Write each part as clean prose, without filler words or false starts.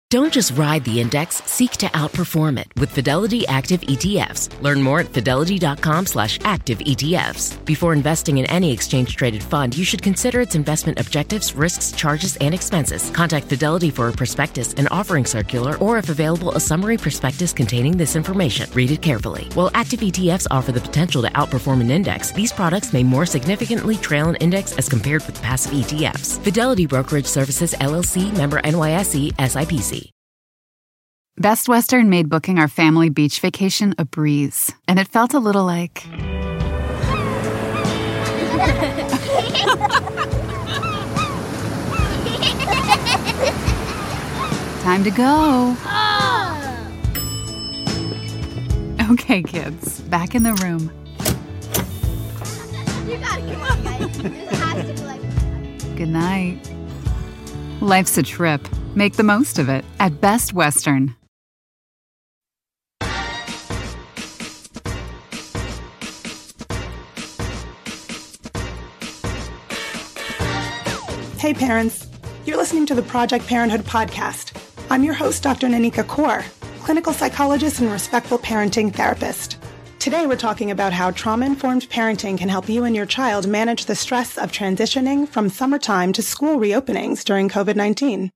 Don't just ride the index, seek to outperform it with Fidelity Active ETFs. Learn more at fidelity.com/active ETFs. Before investing in any exchange-traded fund, you should consider its investment objectives, risks, charges, and expenses. Contact Fidelity for a prospectus, an offering circular, or if available, a summary prospectus containing this information. Read it carefully. While active ETFs offer the potential to outperform an index, these products may more significantly trail an index as compared with passive ETFs. Fidelity Brokerage Services, LLC, member NYSE, SIPC. Best Western made booking our family beach vacation a breeze, and it felt a little like... Time to go. Okay, kids, back in the room. You gotta come on, guys. This has to be like... Good night. Life's a trip. Make the most of it at Best Western. Hey parents, you're listening to the Project Parenthood podcast. I'm your host, Dr. Nanika Kaur, clinical psychologist and respectful parenting therapist. Today we're talking about how trauma-informed parenting can help you and your child manage the stress of transitioning from summertime to school reopenings during COVID-19.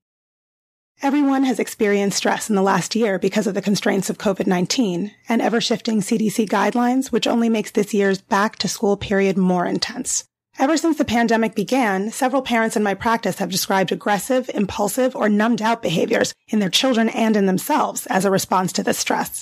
Everyone has experienced stress in the last year because of the constraints of COVID-19 and ever-shifting CDC guidelines, which only makes this year's back-to-school period more intense. Ever since the pandemic began, several parents in my practice have described aggressive, impulsive, or numbed-out behaviors in their children and in themselves as a response to this stress.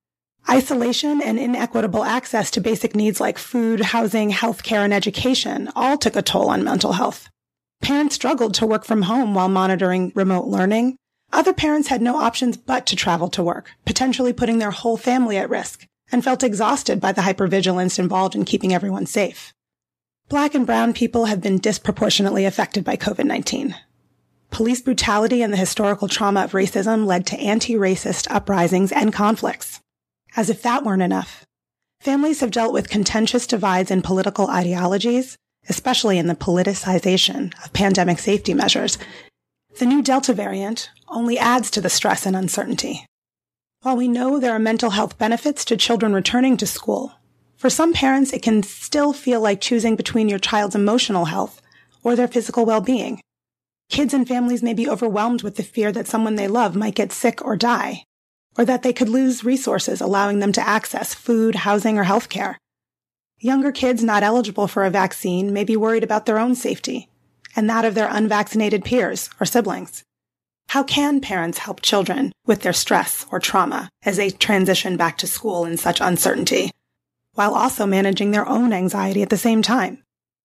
Isolation and inequitable access to basic needs like food, housing, healthcare, and education all took a toll on mental health. Parents struggled to work from home while monitoring remote learning. Other parents had no options but to travel to work, potentially putting their whole family at risk, and felt exhausted by the hypervigilance involved in keeping everyone safe. Black and brown people have been disproportionately affected by COVID-19. Police brutality and the historical trauma of racism led to anti-racist uprisings and conflicts. As if that weren't enough, families have dealt with contentious divides in political ideologies, especially in the politicization of pandemic safety measures. The new Delta variant only adds to the stress and uncertainty. While we know there are mental health benefits to children returning to school, for some parents, it can still feel like choosing between your child's emotional health or their physical well-being. Kids and families may be overwhelmed with the fear that someone they love might get sick or die, or that they could lose resources allowing them to access food, housing, or healthcare. Younger kids not eligible for a vaccine may be worried about their own safety and that of their unvaccinated peers or siblings. How can parents help children with their stress or trauma as they transition back to school in such uncertainty, while also managing their own anxiety at the same time?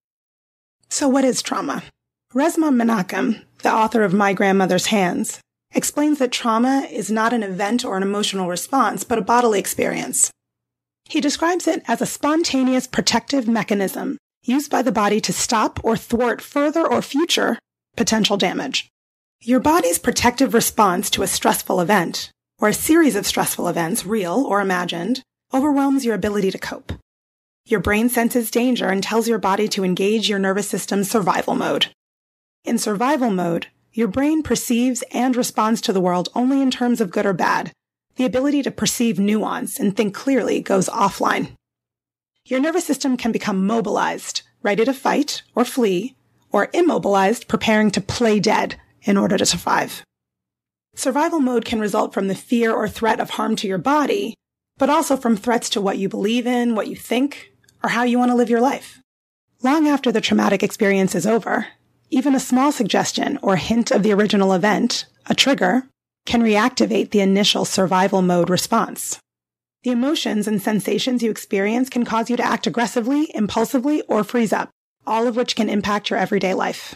So what is trauma? Resmaa Menakem, the author of My Grandmother's Hands, explains that trauma is not an event or an emotional response, but a bodily experience. He describes it as a spontaneous protective mechanism used by the body to stop or thwart further or future potential damage. Your body's protective response to a stressful event, or a series of stressful events, real or imagined, overwhelms your ability to cope. Your brain senses danger and tells your body to engage your nervous system's survival mode. In survival mode, your brain perceives and responds to the world only in terms of good or bad. The ability to perceive nuance and think clearly goes offline. Your nervous system can become mobilized, ready to fight or flee, or immobilized, preparing to play dead in order to survive. Survival mode can result from the fear or threat of harm to your body, but also from threats to what you believe in, what you think, or how you want to live your life. Long after the traumatic experience is over, even a small suggestion or hint of the original event, a trigger, can reactivate the initial survival mode response. The emotions and sensations you experience can cause you to act aggressively, impulsively, or freeze up, all of which can impact your everyday life.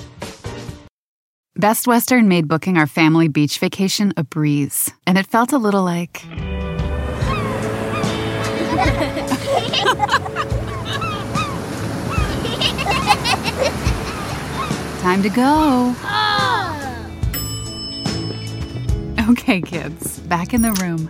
Best Western made booking our family beach vacation a breeze, and it felt a little like... Time to go. Okay, kids, back in the room.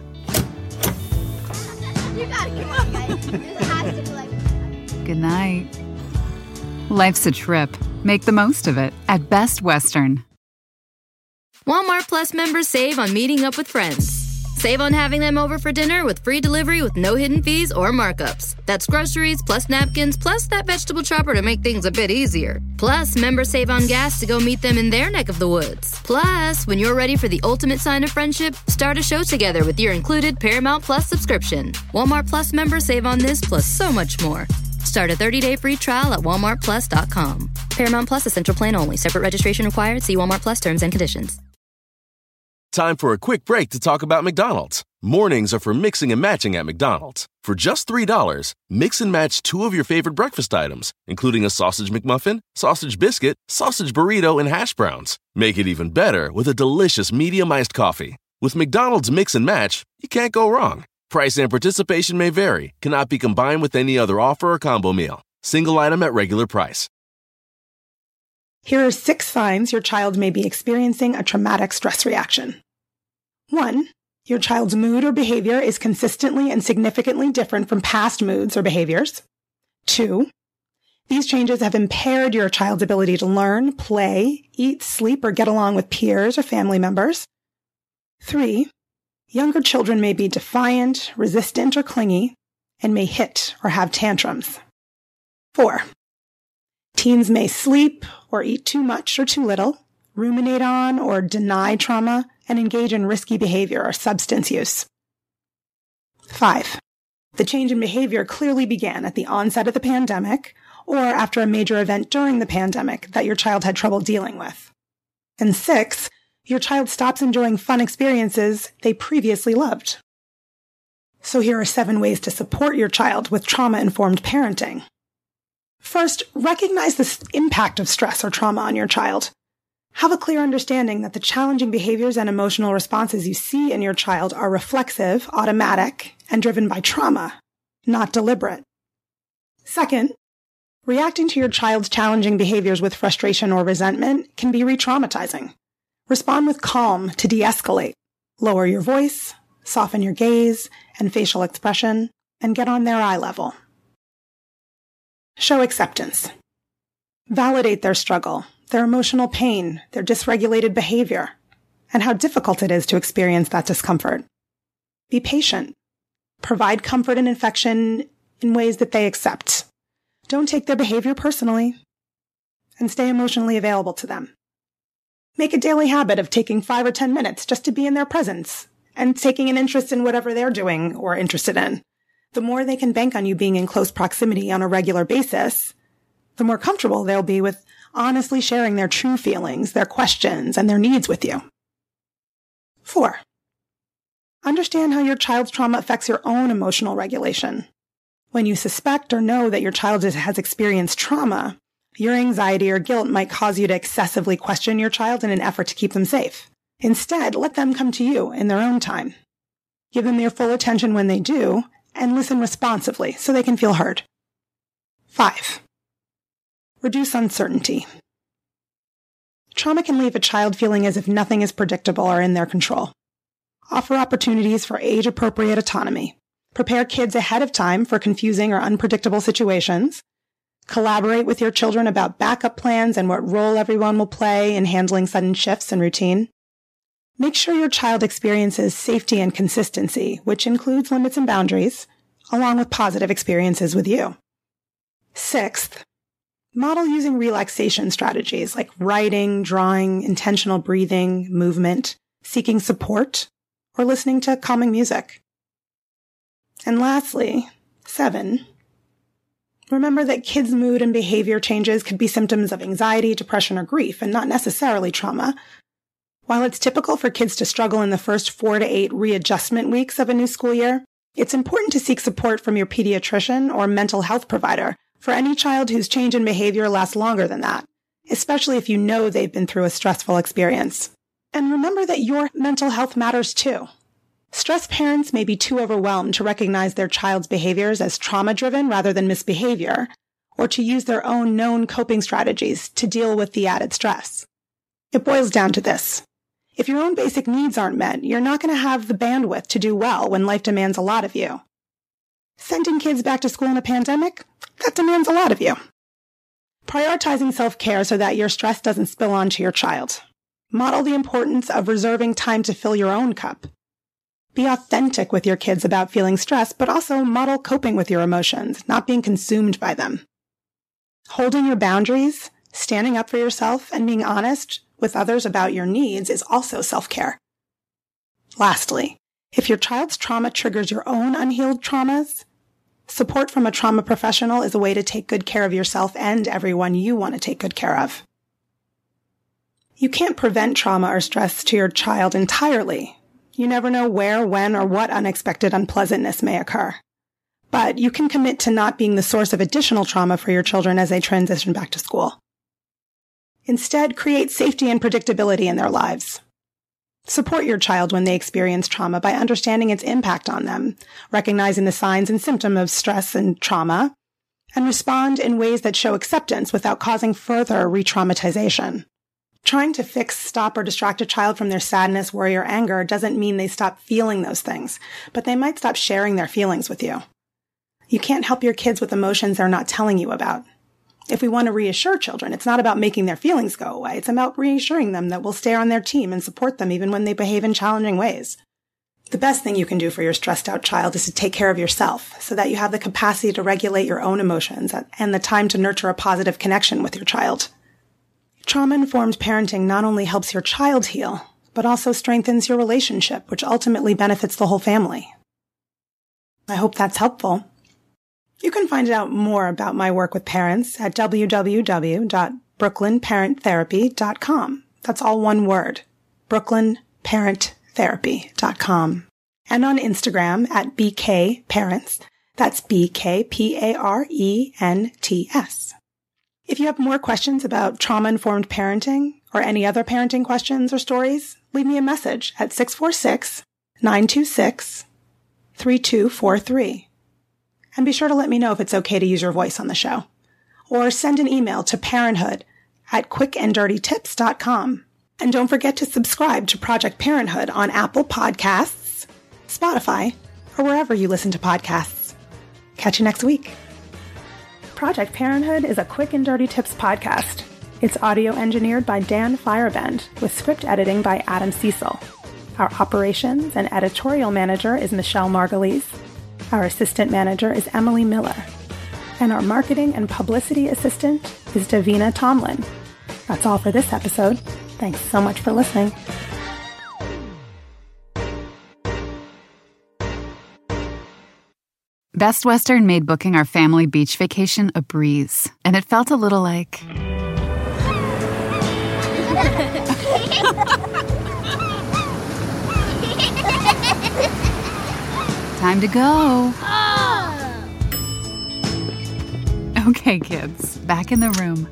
You gotta come on, guys. This has to be like... Good night. Life's a trip. Make the most of it at Best Western. Walmart Plus members save on meeting up with friends. Save on having them over for dinner with free delivery with no hidden fees or markups. That's groceries, plus napkins, plus that vegetable chopper to make things a bit easier. Plus, members save on gas to go meet them in their neck of the woods. Plus, when you're ready for the ultimate sign of friendship, start a show together with your included Paramount Plus subscription. Walmart Plus members save on this plus so much more. Start a 30-day free trial at walmartplus.com. Paramount Plus Essential Plan only. Separate registration required. See Walmart Plus terms and conditions. Time for a quick break to talk about McDonald's. Mornings are for mixing and matching at McDonald's. For just $3, mix and match 2 of your favorite breakfast items, including a sausage McMuffin, sausage biscuit, sausage burrito, and hash browns. Make it even better with a delicious medium iced coffee. With McDonald's Mix and Match, you can't go wrong. Price and participation may vary. Cannot be combined with any other offer or combo meal. Single item at regular price. Here are 6 signs your child may be experiencing a traumatic stress reaction. 1. Your child's mood or behavior is consistently and significantly different from past moods or behaviors. 2. These changes have impaired your child's ability to learn, play, eat, sleep, or get along with peers or family members. 3. Younger children may be defiant, resistant, or clingy, and may hit or have tantrums. 4. Teens may sleep or eat too much or too little, ruminate on or deny trauma, and engage in risky behavior or substance use. 5. The change in behavior clearly began at the onset of the pandemic or after a major event during the pandemic that your child had trouble dealing with. And 6. Your child stops enjoying fun experiences they previously loved. So here are 7 ways to support your child with trauma-informed parenting. First, recognize the impact of stress or trauma on your child. Have a clear understanding that the challenging behaviors and emotional responses you see in your child are reflexive, automatic, and driven by trauma, not deliberate. Second, reacting to your child's challenging behaviors with frustration or resentment can be re-traumatizing. Respond with calm to de-escalate. Lower your voice, soften your gaze and facial expression, and get on their eye level. Show acceptance. Validate their struggle, their emotional pain, their dysregulated behavior, and how difficult it is to experience that discomfort. Be patient. Provide comfort and affection in ways that they accept. Don't take their behavior personally, and stay emotionally available to them. Make a daily habit of taking 5 or 10 minutes just to be in their presence and taking an interest in whatever they're doing or interested in. The more they can bank on you being in close proximity on a regular basis, the more comfortable they'll be with honestly sharing their true feelings, their questions, and their needs with you. 4. Understand how your child's trauma affects your own emotional regulation. When you suspect or know that your child has experienced trauma, your anxiety or guilt might cause you to excessively question your child in an effort to keep them safe. Instead, let them come to you in their own time. Give them your full attention when they do, and listen responsively so they can feel heard. 5. Reduce uncertainty. Trauma can leave a child feeling as if nothing is predictable or in their control. Offer opportunities for age-appropriate autonomy. Prepare kids ahead of time for confusing or unpredictable situations. Collaborate with your children about backup plans and what role everyone will play in handling sudden shifts in routine. Make sure your child experiences safety and consistency, which includes limits and boundaries, along with positive experiences with you. 6th, model using relaxation strategies like writing, drawing, intentional breathing, movement, seeking support, or listening to calming music. And lastly, 7, remember that kids' mood and behavior changes could be symptoms of anxiety, depression, or grief, and not necessarily trauma. While it's typical for kids to struggle in the first 4 to 8 readjustment weeks of a new school year, it's important to seek support from your pediatrician or mental health provider for any child whose change in behavior lasts longer than that, especially if you know they've been through a stressful experience. And remember that your mental health matters too. Stressed parents may be too overwhelmed to recognize their child's behaviors as trauma-driven rather than misbehavior, or to use their own known coping strategies to deal with the added stress. It boils down to this. If your own basic needs aren't met, you're not going to have the bandwidth to do well when life demands a lot of you. Sending kids back to school in a pandemic, that demands a lot of you. Prioritizing self-care so that your stress doesn't spill onto your child. Model the importance of reserving time to fill your own cup. Be authentic with your kids about feeling stressed, but also model coping with your emotions, not being consumed by them. Holding your boundaries, standing up for yourself, and being honest with others about your needs is also self-care. Lastly, if your child's trauma triggers your own unhealed traumas, support from a trauma professional is a way to take good care of yourself and everyone you want to take good care of. You can't prevent trauma or stress to your child entirely. You never know where, when, or what unexpected unpleasantness may occur. But you can commit to not being the source of additional trauma for your children as they transition back to school. Instead, create safety and predictability in their lives. Support your child when they experience trauma by understanding its impact on them, recognizing the signs and symptoms of stress and trauma, and respond in ways that show acceptance without causing further re-traumatization. Trying to fix, stop, or distract a child from their sadness, worry, or anger doesn't mean they stop feeling those things, but they might stop sharing their feelings with you. You can't help your kids with emotions they're not telling you about. If we want to reassure children, it's not about making their feelings go away. It's about reassuring them that we'll stay on their team and support them even when they behave in challenging ways. The best thing you can do for your stressed out child is to take care of yourself so that you have the capacity to regulate your own emotions and the time to nurture a positive connection with your child. Trauma-informed parenting not only helps your child heal, but also strengthens your relationship, which ultimately benefits the whole family. I hope that's helpful. You can find out more about my work with parents at www.brooklynparenttherapy.com. That's all one word, brooklynparenttherapy.com. And on Instagram at BKParents. That's BKPARENTS. If you have more questions about trauma-informed parenting or any other parenting questions or stories, leave me a message at 646-926-3243. And be sure to let me know if it's okay to use your voice on the show. Or send an email to parenthood@quickanddirtytips.com. And don't forget to subscribe to Project Parenthood on Apple Podcasts, Spotify, or wherever you listen to podcasts. Catch you next week. Project Parenthood is a Quick and Dirty Tips podcast. It's audio engineered by Dan Firebend with script editing by Adam Cecil. Our operations and editorial manager is Michelle Margulies. Our assistant manager is Emily Miller. And our marketing and publicity assistant is Davina Tomlin. That's all for this episode. Thanks so much for listening. Best Western made booking our family beach vacation a breeze, and it felt a little like... Time to go. Okay, kids, back in the room.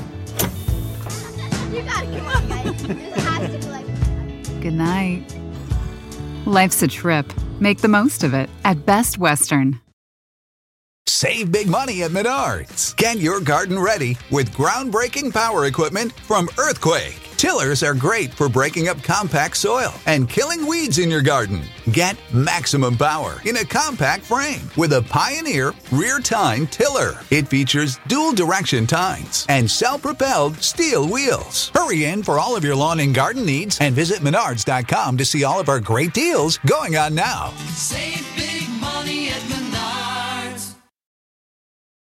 You gotta come on, guys. This has to be like... Good night. Life's a trip. Make the most of it at Best Western. Save big money at Menards. Get your garden ready with groundbreaking power equipment from Earthquake. Tillers are great for breaking up compact soil and killing weeds in your garden. Get maximum power in a compact frame with a Pioneer rear tine tiller. It features dual direction tines and self-propelled steel wheels. Hurry in for all of your lawn and garden needs and visit Menards.com to see all of our great deals going on now. Save big money at Menards.